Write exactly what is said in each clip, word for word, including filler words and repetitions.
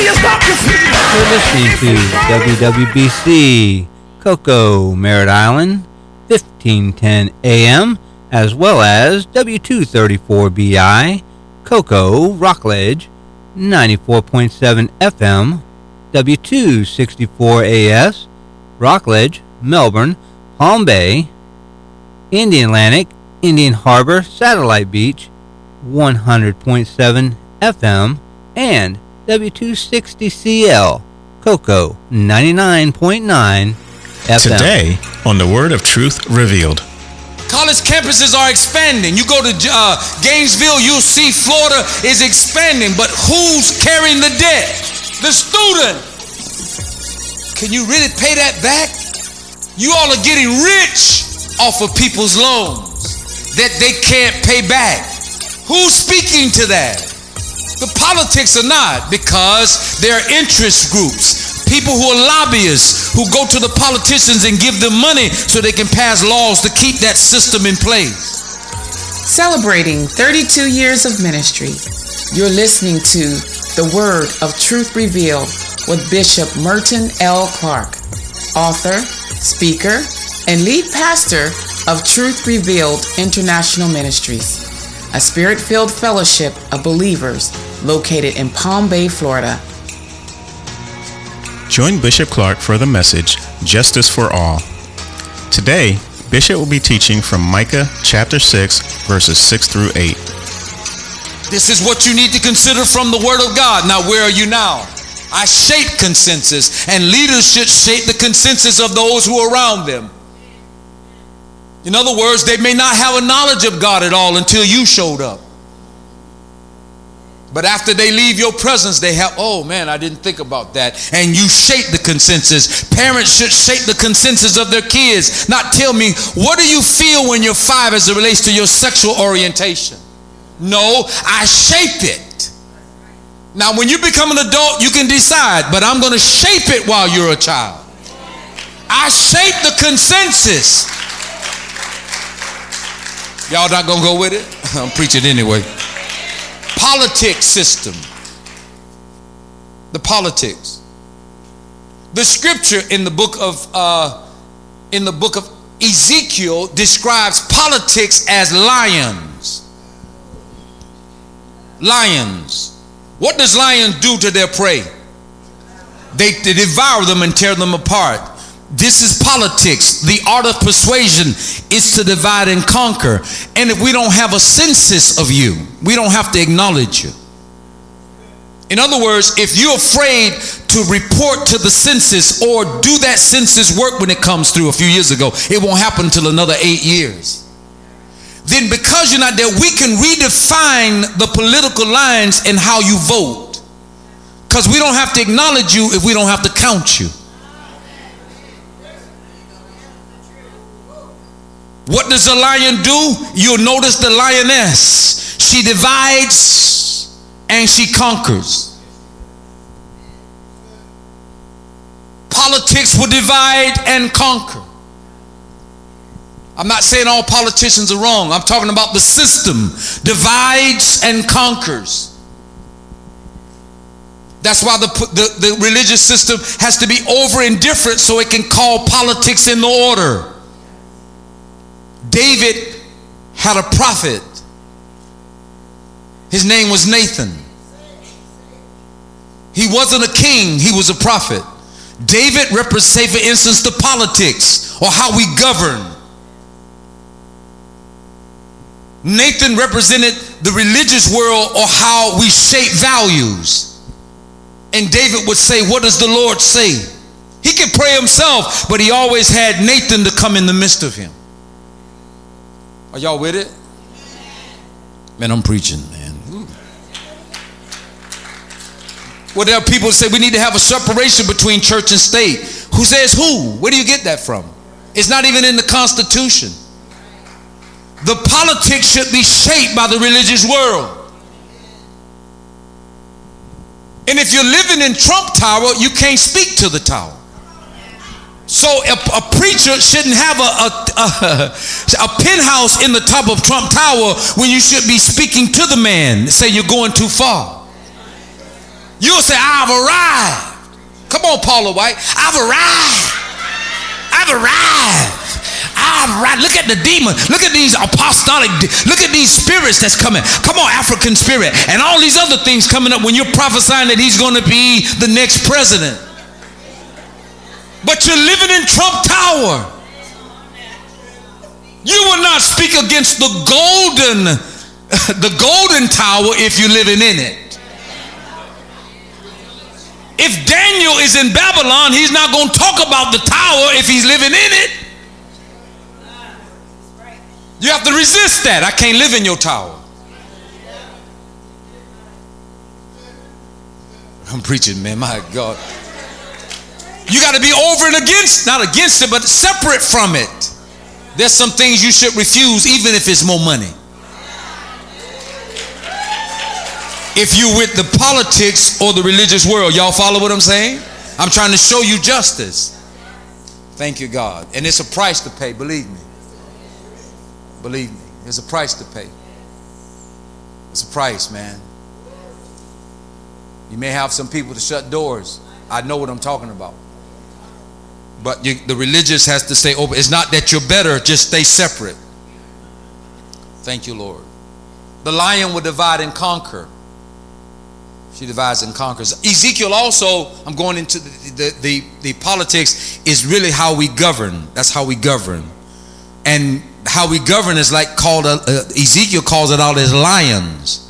you stop your feet. You're listening to W W B C Cocoa, Merritt Island, fifteen ten A M, as well as W two thirty-four B I, Cocoa, Rockledge, ninety-four point seven F M, W two sixty-four A S, Rockledge, Melbourne, Palm Bay, Indian Atlantic, Indian Harbor, Satellite Beach, one hundred point seven F M, and W two sixty C L, Cocoa, ninety-nine point nine F M. Today on The Word of Truth Revealed. College campuses are expanding. You go to uh, Gainesville, you'll see Florida is expanding, but who's carrying the debt? The student. Can you really pay that back? You all are getting rich off of people's loans that they can't pay back. Who's speaking to that? The politics are not, because they're interest groups. People who are lobbyists, who go to the politicians and give them money so they can pass laws to keep that system in place. Celebrating thirty-two years of ministry, you're listening to The Word of Truth Revealed with Bishop Merton L. Clark, author, speaker, and lead pastor of Truth Revealed International Ministries, a spirit-filled fellowship of believers located in Palm Bay, Florida. Join Bishop Clark for the message, Justice for All. Today, Bishop will be teaching from Micah chapter six, verses six through eight. This is what you need to consider from the Word of God. Now, where are you now? I shape consensus, and leaders should shape the consensus of those who are around them. In other words, they may not have a knowledge of God at all until you showed up. But after they leave your presence, they have, oh man, I didn't think about that. And you shape the consensus. Parents should shape the consensus of their kids. Not tell me, what do you feel when you're five as it relates to your sexual orientation? No, I shape it. Now, when you become an adult, you can decide, but I'm going to shape it while you're a child. I shape the consensus. Y'all not going to go with it? I'm preaching anyway. Politics system. The politics. The scripture in the book of uh, in the book of Ezekiel describes politics as lions. Lions. What does lions do to their prey? They, they devour them and tear them apart. This is politics. The art of persuasion is to divide and conquer. And if we don't have a census of you, we don't have to acknowledge you. In other words, if you're afraid to report to the census or do that census work when it comes through a few years ago, it won't happen until another eight years. Then because you're not there, we can redefine the political lines and how you vote. Because we don't have to acknowledge you if we don't have to count you. What does a lion do? You'll notice the lioness. She divides and she conquers. Politics will divide and conquer. I'm not saying all politicians are wrong. I'm talking about the system divides and conquers. That's why the, the, the religious system has to be over indifferent so it can call politics in the order. David had a prophet. His name was Nathan. He wasn't a king, he was a prophet. David represents, for instance, the politics or how we govern. Nathan represented the religious world or how we shape values. And David would say, what does the Lord say? He could pray himself, but he always had Nathan to come in the midst of him. Are y'all with it? Man, I'm preaching, man. Ooh. Well, there are people who say we need to have a separation between church and state. Who says who? Where do you get that from? It's not even in the Constitution. The politics should be shaped by the religious world. And if you're living in Trump Tower, you can't speak to the tower. So a, a preacher shouldn't have a, a, a, a penthouse in the top of Trump Tower when you should be speaking to the man, say you're going too far. You'll say, I've arrived. Come on, Paula White. I've arrived. I've arrived. I've arrived. Look at the demon. Look at these apostolic. Look at these spirits that's coming. Come on, African spirit. And all these other things coming up when you're prophesying that he's going to be the next president. But you're living in Trump Tower. You will not speak against the golden, the golden tower if you're living in it. If Daniel is in Babylon, he's not going to talk about the tower if he's living in it. You have to resist that. I can't live in your tower. I'm preaching, man. My God. You got to be over and against, not against it, but separate from it. There's some things you should refuse, even if it's more money. If you're with the politics or the religious world, y'all follow what I'm saying? I'm trying to show you justice. Thank you, God. And it's a price to pay, believe me. Believe me, there's a price to pay. It's a price, man. You may have some people to shut doors. I know what I'm talking about. But you, the religious has to stay open. It's not that you're better, just stay separate. Thank you, Lord. The lion will divide and conquer. She divides and conquers. Ezekiel also, I'm going into the, the, the, the politics, is really how we govern. That's how we govern. And how we govern is like called, a, uh, Ezekiel calls it out as lions.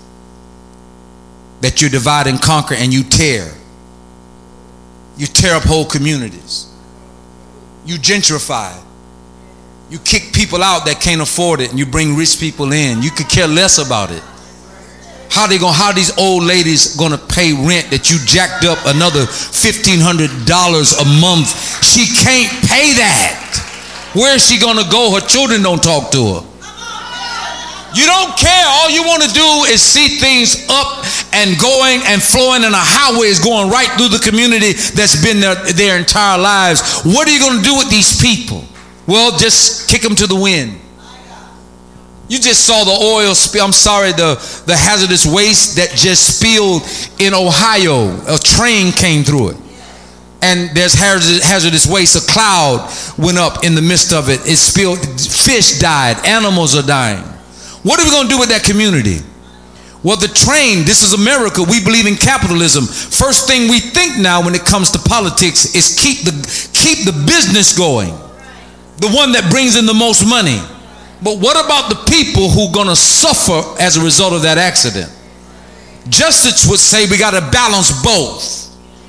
That you divide and conquer and you tear. You tear up whole communities. You gentrify. You kick people out that can't afford it and you bring rich people in. You could care less about it. How they gonna, how these old ladies gonna pay rent that you jacked up another fifteen hundred dollars a month? She can't pay that. Where is she gonna go? Her children don't talk to her. You don't care. All you want to do is see things up and going and flowing, and a highway is going right through the community that's been there their entire lives. What are you going to do with these people? Well, just kick them to the wind. You just saw the oil spill. I'm sorry, the, the hazardous waste that just spilled in Ohio. A train came through it. And there's hazardous, hazardous waste. A cloud went up in the midst of it. It spilled. Fish died. Animals are dying. What are we going to do with that community? Well, the train, this is America. We believe in capitalism. First thing we think now when it comes to politics is keep the, keep the business going. The one that brings in the most money. But what about the people who are going to suffer as a result of that accident? Justice would say we got to balance both.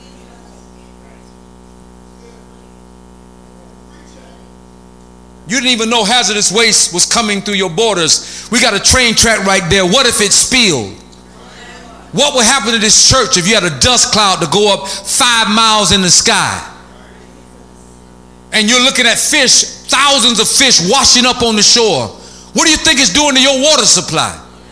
You didn't even know hazardous waste was coming through your borders. We got a train track right there. What if it spilled? What would happen to this church if you had a dust cloud to go up five miles in the sky? And you're looking at fish, thousands of fish washing up on the shore. What do you think it's doing to your water supply?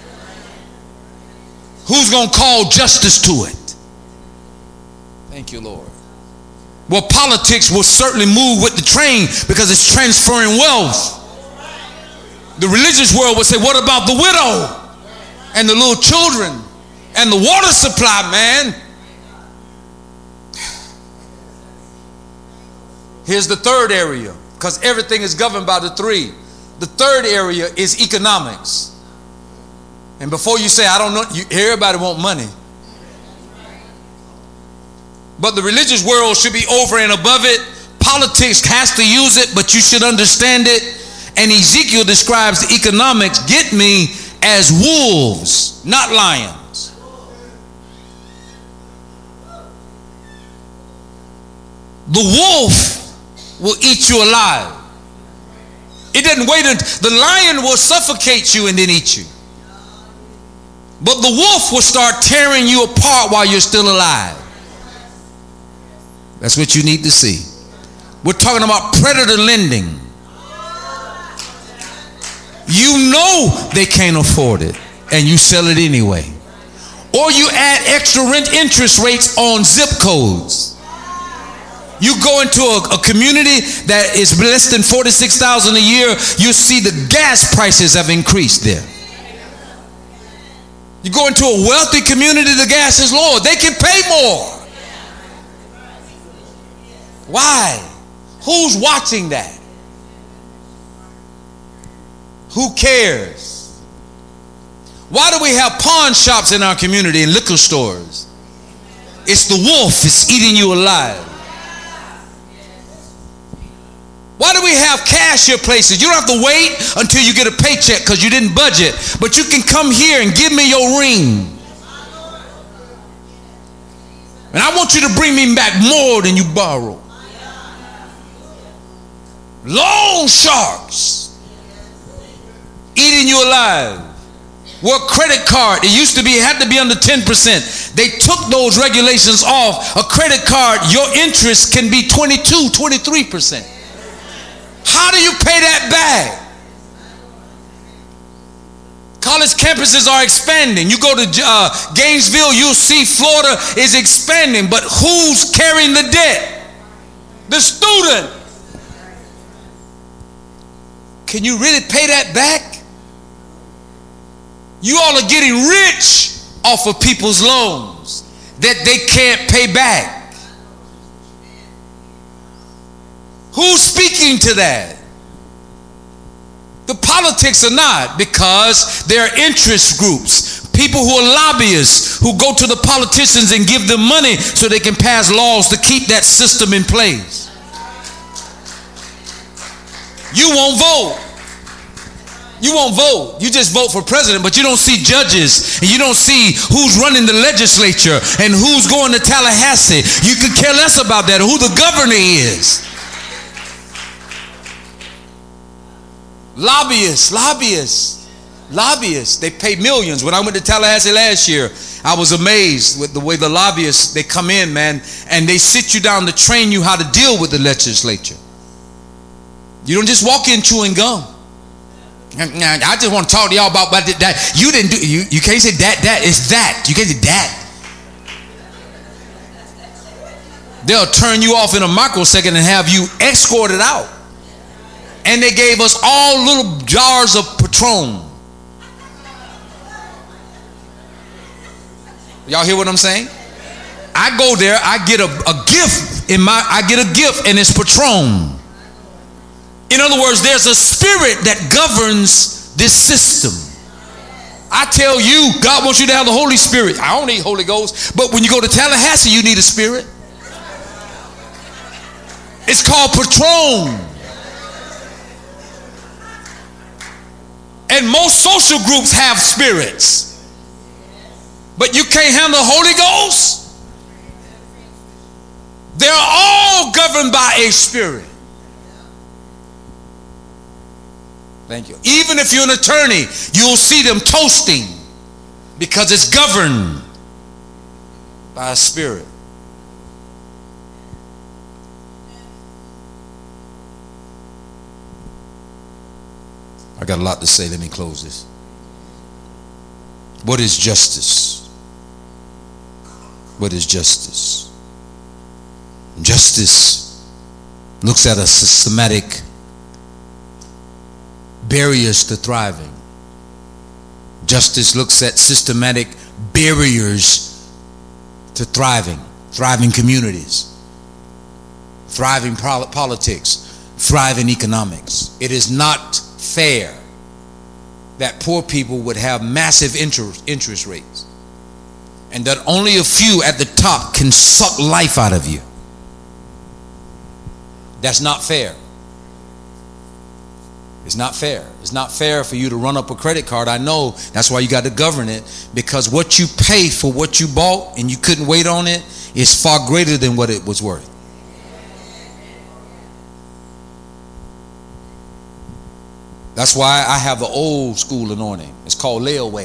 Who's going to call justice to it? Thank you, Lord. Well, politics will certainly move with the train because it's transferring wealth. The religious world would say, what about the widow and the little children and the water supply, man? Here's the third area, because everything is governed by the three. The third area is economics. And before you say, I don't know, you, everybody want money. But the religious world should be over and above it. Politics has to use it, but you should understand it. And Ezekiel describes the economics, get me, as wolves, not lions. The wolf will eat you alive. It doesn't wait until the lion will suffocate you and then eat you. But the wolf will start tearing you apart while you're still alive. That's what you need to see. We're talking about predator lending. You know they can't afford it and you sell it anyway. Or you add extra rent interest rates on zip codes. You go into a, a community that is less than forty-six thousand dollars a year, you see the gas prices have increased there. You go into a wealthy community, the gas is lower. They can pay more. Why? Who's watching that? Who cares? Why do we have pawn shops in our community and liquor stores? It's the wolf that's eating you alive. Why do we have cashier places? You don't have to wait until you get a paycheck because you didn't budget, but you can come here and give me your ring. And I want you to bring me back more than you borrow. Loan sharks eating you alive. Well, credit card, it used to be, it had to be under ten percent. They took those regulations off. A credit card, your interest can be twenty-two, twenty-three percent. How do you pay that back? College campuses are expanding. You go to uh, Gainesville, you'll see Florida is expanding. But who's carrying the debt? The student. Can you really pay that back? You all are getting rich off of people's loans that they can't pay back. Who's speaking to that? The politics are not, because there are interest groups, people who are lobbyists who go to the politicians and give them money so they can pass laws to keep that system in place. You won't vote. You won't vote. You just vote for president, but you don't see judges, and you don't see who's running the legislature and who's going to Tallahassee. You could care less about that, or who the governor is. Lobbyists, lobbyists, lobbyists. They pay millions. When I went to Tallahassee last year, I was amazed with the way the lobbyists, they come in, man, and they sit you down to train you how to deal with the legislature. You don't just walk in chewing gum. I just want to talk to y'all about, about that. You didn't do, you, you can't say that, that, it's that. You can't say that. They'll turn you off in a microsecond and have you escorted out. And they gave us all little jars of Patron. Y'all hear what I'm saying? I go there, I get a, a gift in my, I get a gift and it's Patron. In other words, there's a spirit that governs this system. I tell you, God wants you to have the Holy Spirit. I don't need Holy Ghost, but when you go to Tallahassee, you need a spirit. It's called Patron. And most social groups have spirits, but you can't handle the Holy Ghost. They're all governed by a spirit. Thank you. Even if you're an attorney, you'll see them toasting because it's governed by a spirit. I got a lot to say. Let me close this. What is justice? What is justice? Justice looks at a systematic barriers to thriving. Justice looks at systematic barriers to thriving, thriving communities, thriving politics, thriving economics. It is not fair that poor people would have massive interest, interest rates and that only a few at the top can suck life out of you. That's not fair. It's not fair. It's not fair for you to run up a credit card. I know that's why you got to govern it, because what you pay for what you bought and you couldn't wait on it is far greater than what it was worth. That's why I have the old school anointing. It's called layaway.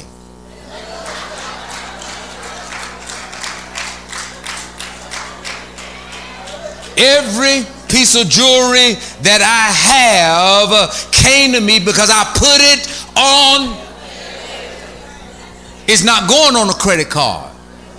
Every piece of jewelry that I have came to me because I put it on. It's not going on a credit card,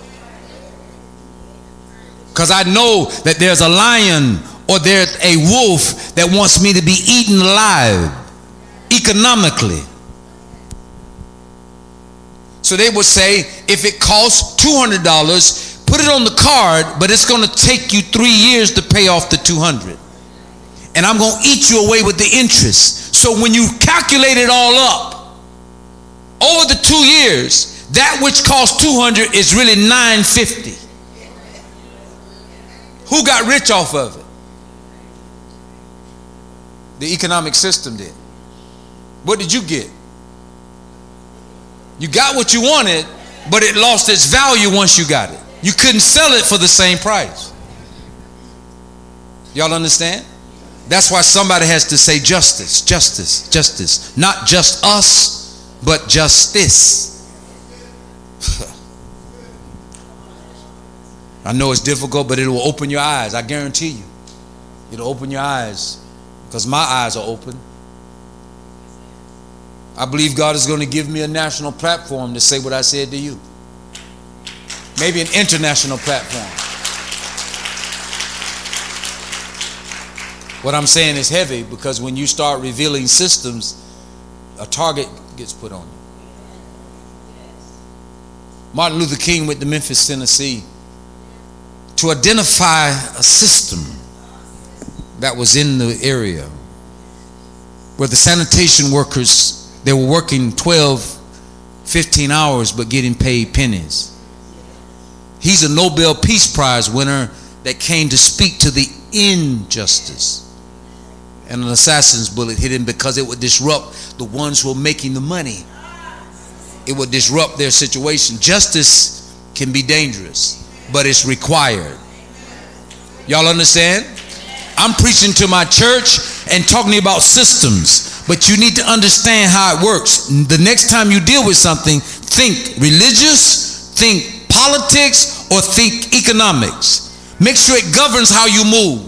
because I know that there's a lion or there's a wolf that wants me to be eaten alive economically. So they would say, if it costs two hundred dollars, put it on the card, but it's going to take you three years to pay off the two hundred dollars. And I'm going to eat you away with the interest. So when you calculate it all up, over the two years, that which cost two hundred dollars is really nine fifty. Who got rich off of it? The economic system did. What did you get? You got what you wanted, but it lost its value once you got it. You couldn't sell it for the same price. Y'all understand? That's why somebody has to say justice, justice, justice. Not just us, but justice. I know it's difficult, but it will open your eyes. I guarantee you. It'll open your eyes, because my eyes are open. I believe God is going to give me a national platform to say what I said to you. Maybe an international platform. What I'm saying is heavy, because when you start revealing systems, a target gets put on you. Martin Luther King went to Memphis, Tennessee, to identify a system that was in the area where the sanitation workers, they were working twelve, fifteen hours but getting paid pennies. He's a Nobel Peace Prize winner that came to speak to the injustice. And an assassin's bullet hit him because it would disrupt the ones who are making the money. It would disrupt their situation. Justice can be dangerous, but it's required. Y'all understand? I'm preaching to my church and talking about systems, but you need to understand how it works. The next time you deal with something, think religious, think politics, or think economics. Make sure it governs how you move.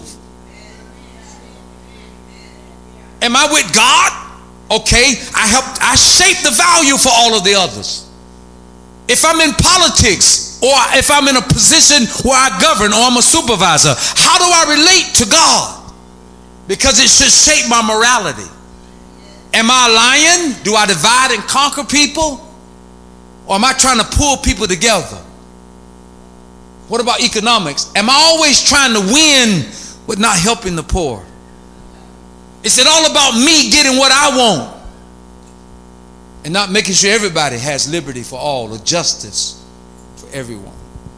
Am I with God? Okay, I help, I shape the value for all of the others. If I'm in politics, or if I'm in a position where I govern, or I'm a supervisor, how do I relate to God? Because it should shape my morality. Am I lying? Do I divide and conquer people? Or am I trying to pull people together? What about economics? Am I always trying to win but not helping the poor? Is it all about me getting what I want and not making sure everybody has liberty for all, or justice for everyone?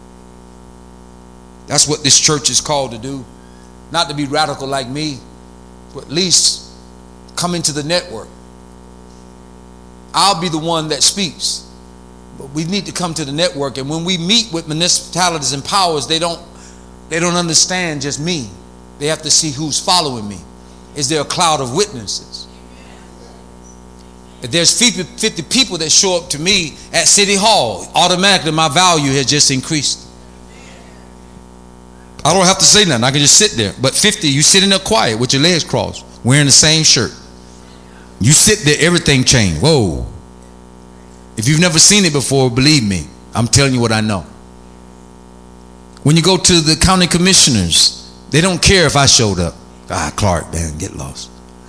That's what this church is called to do. Not to be radical like me, but at least come into the network. I'll be the one that speaks, but we need to come to the network. And when we meet with municipalities and powers, they don't they don't understand just me. They have to see who's following me. Is there a cloud of witnesses? If there's fifty people that show up to me at City Hall, automatically my value has just increased. I don't have to say nothing. I can just sit there. But fifty, you sitting there quiet with your legs crossed, wearing the same shirt. You sit there, everything changed. Whoa. If you've never seen it before, believe me, I'm telling you what I know. When you go to the county commissioners, they don't care if I showed up. Ah, Clark, man, get lost.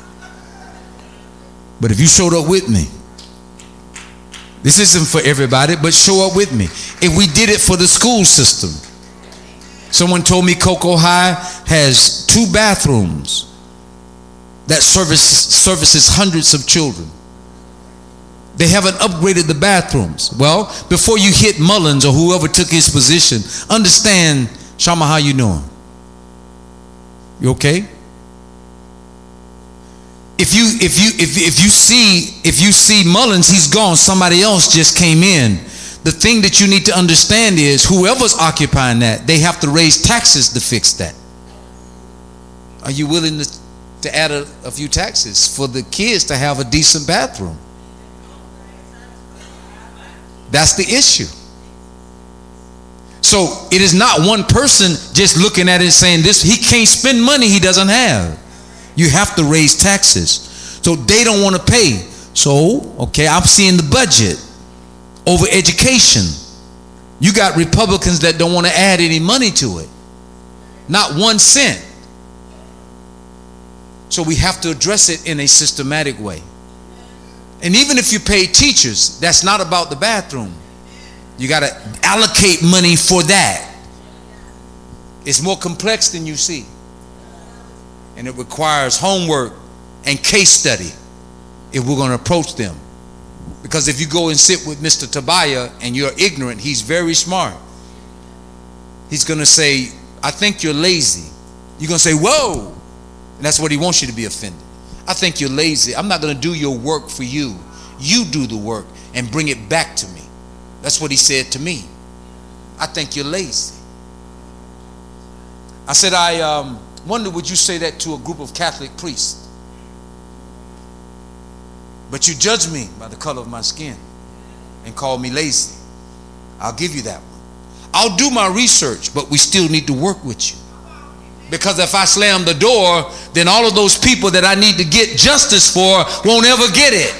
But if you showed up with me, this isn't for everybody, but show up with me. If we did it for the school system, someone told me Cocoa High has two bathrooms that service, services hundreds of children. They haven't upgraded the bathrooms. Well, before you hit Mullins or whoever took his position, understand, Shama, how you doing? You okay? If you if you if if you see if you see Mullins, he's gone. Somebody else just came in. The thing that you need to understand is whoever's occupying that, they have to raise taxes to fix that. Are you willing to, to add a, a few taxes for the kids to have a decent bathroom? That's the issue. So it is not one person just looking at it and saying this. He can't spend money he doesn't have. You have to raise taxes. So they don't want to pay. So, okay, I'm seeing the budget over education. You got Republicans that don't want to add any money to it. Not one cent. So we have to address it in a systematic way. And even if you pay teachers, that's not about the bathroom. You got to allocate money for that. It's more complex than you see. And it requires homework and case study if we're going to approach them. Because if you go and sit with Mister Tobiah and you're ignorant, he's very smart. He's going to say, I think you're lazy. You're going to say, whoa. And that's what he wants you to be offended. I think you're lazy. I'm not going to do your work for you. You do the work and bring it back to me. That's what he said to me. I think you're lazy. I said, I um, wonder, would you say that to a group of Catholic priests? But you judge me by the color of my skin and call me lazy. I'll give you that one. I'll do my research, but we still need to work with you. Because if I slam the door, then all of those people that I need to get justice for won't ever get it.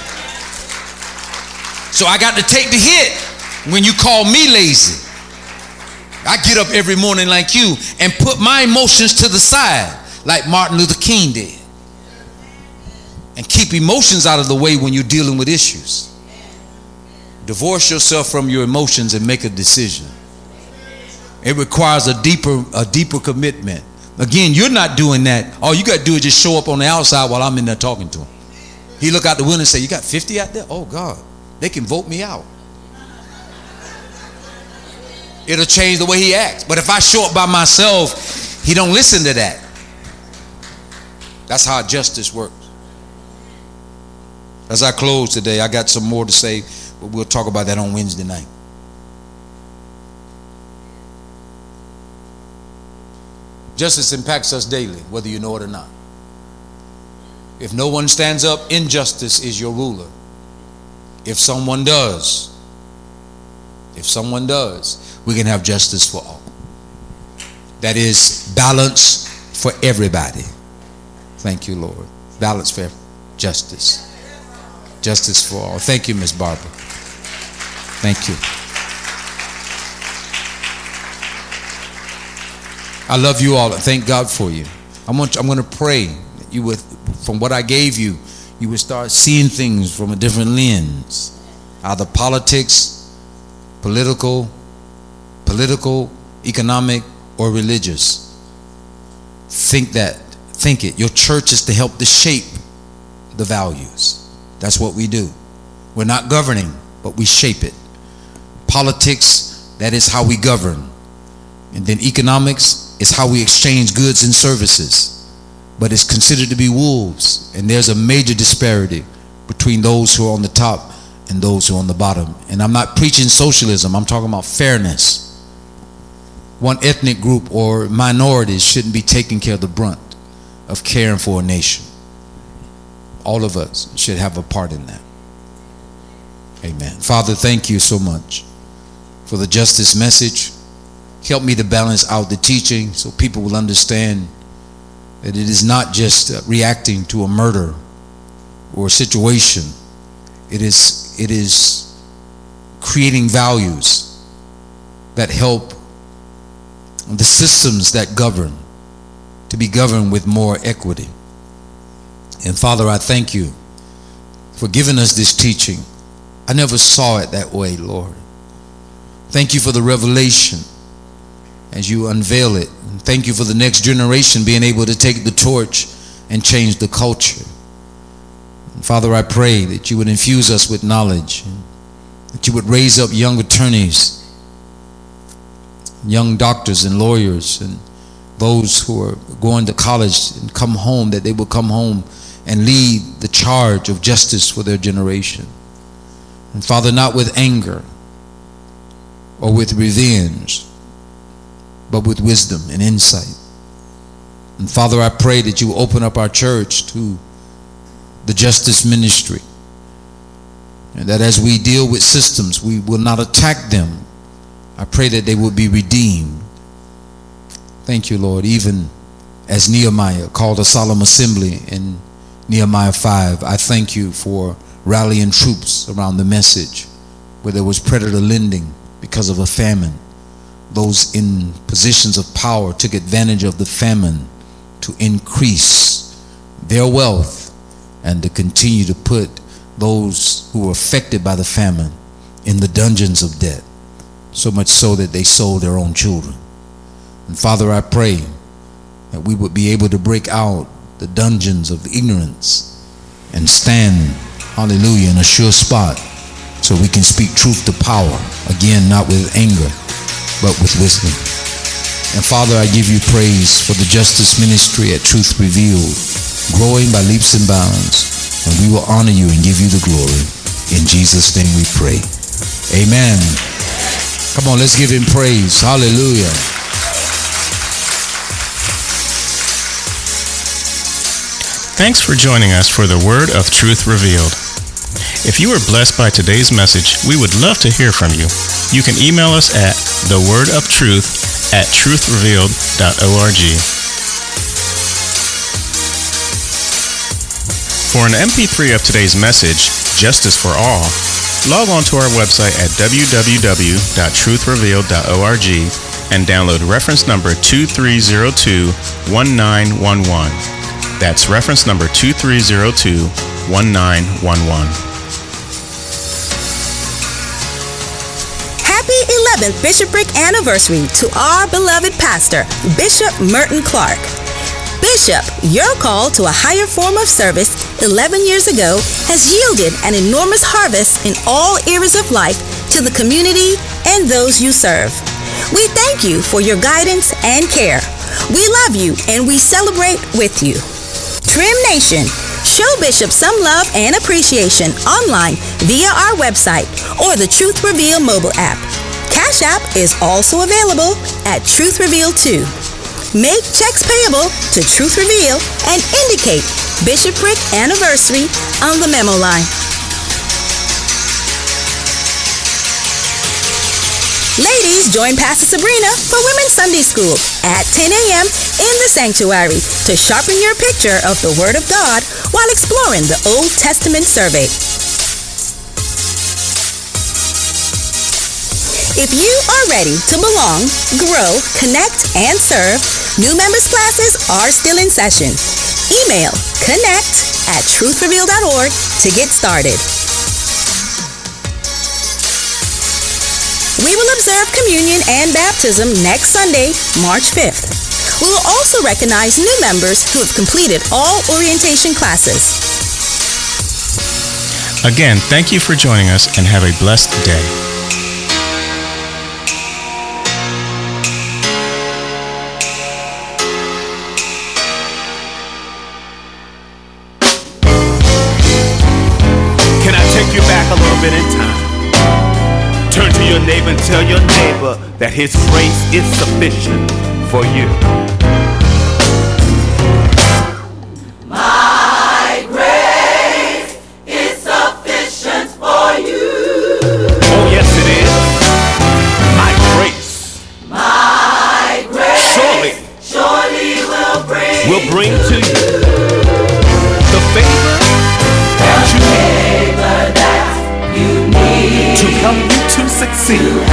So I got to take the hit when you call me lazy. I get up every morning like you and put my emotions to the side like Martin Luther King did. And keep emotions out of the way when you're dealing with issues. Divorce yourself from your emotions and make a decision. It requires a deeper, a deeper commitment. Again, you're not doing that. All you got to do is just show up on the outside while I'm in there talking to him. He look out the window and say, you got fifty out there? Oh God, they can vote me out. It'll change the way he acts. But if I show up by myself, he don't listen to that. That's how justice works. As I close today, I got some more to say, but we'll talk about that on Wednesday night. Justice impacts us daily, whether you know it or not. If no one stands up, injustice is your ruler. If someone does, if someone does, we can have justice for all. That is balance for everybody. Thank you, Lord. Balance for justice. Justice for all. Thank you, Miss Barbara. Thank you. I love you all. Thank God for you. I want you, I'm going to pray that you would, from what I gave you, you would start seeing things from a different lens. Either politics, political, political, economic, or religious. Think that. Think it. Your church is to help to shape the values. That's what we do. We're not governing, but we shape it. Politics, that is how we govern. And then economics is how we exchange goods and services. But it's considered to be wolves. And there's a major disparity between those who are on the top and those who are on the bottom. And I'm not preaching socialism. I'm talking about fairness. One ethnic group or minorities shouldn't be taking care of the brunt of caring for a nation. All of us should have a part in that. Amen. Father, thank you so much for the justice message. Help me to balance out the teaching so people will understand that it is not just uh, reacting to a murder or a situation. It is, it is creating values that help the systems that govern to be governed with more equity. And Father, I thank you for giving us this teaching. I never saw it that way, Lord. Thank you for the revelation as you unveil it. And thank you for the next generation being able to take the torch and change the culture. And Father, I pray that you would infuse us with knowledge, that you would raise up young attorneys, young doctors and lawyers, and those who are going to college and come home, that they will come home and lead the charge of justice for their generation. And Father, not with anger or with revenge, but with wisdom and insight. And Father, I pray that you open up our church to the justice ministry, and that as we deal with systems, we will not attack them. I pray that they will be redeemed. Thank you, Lord. Even as Nehemiah called a solemn assembly in Nehemiah five, I thank you for rallying troops around the message where there was predator lending because of a famine. Those in positions of power took advantage of the famine to increase their wealth and to continue to put those who were affected by the famine in the dungeons of death, so much so that they sold their own children. And Father, I pray that we would be able to break out the dungeons of ignorance and stand, hallelujah, in a sure spot so we can speak truth to power, again, not with anger, but with wisdom. And Father, I give you praise for the Justice Ministry at Truth Revealed, growing by leaps and bounds, and we will honor you and give you the glory. In Jesus' name we pray. Amen. Come on, let's give him praise. Hallelujah. Thanks for joining us for the Word of Truth Revealed. If you were blessed by today's message, we would love to hear from you. You can email us at thewordofTruth at truth revealed dot org. For an M P three of today's message, Justice for All, log on to our website at w w w dot truth revealed dot org and download reference number two three zero two, one nine one one. That's reference number two three zero two, one nine one one. Happy eleventh Bishopric anniversary to our beloved pastor, Bishop Merton Clark. Bishop, your call to a higher form of service eleven years ago has yielded an enormous harvest in all areas of life to the community and those you serve. We thank you for your guidance and care. We love you and we celebrate with you. Trim Nation, show Bishop some love and appreciation online via our website or the Truth Reveal mobile app. Cash App is also available at Truth Reveal two. Make checks payable to Truth Reveal and indicate Bishopric anniversary on the memo line. Ladies, join Pastor Sabrina for Women's Sunday School at ten a.m. in the sanctuary to sharpen your picture of the Word of God while exploring the Old Testament survey. If you are ready to belong, grow, connect, and serve, new members classes are still in session. Email connect at truth reveal dot org to get started. We will observe communion and baptism next Sunday, March fifth. We will also recognize new members who have completed all orientation classes. Again, thank you for joining us and have a blessed day. Can I take you back a little bit in time? Turn to your neighbor and tell your neighbor that his grace is sufficient for you. My grace is sufficient for you. Oh, yes, it is. My grace. My grace. Surely. Surely will bring. Will bring to you the favor that you need. Favor that you need. To help you to succeed.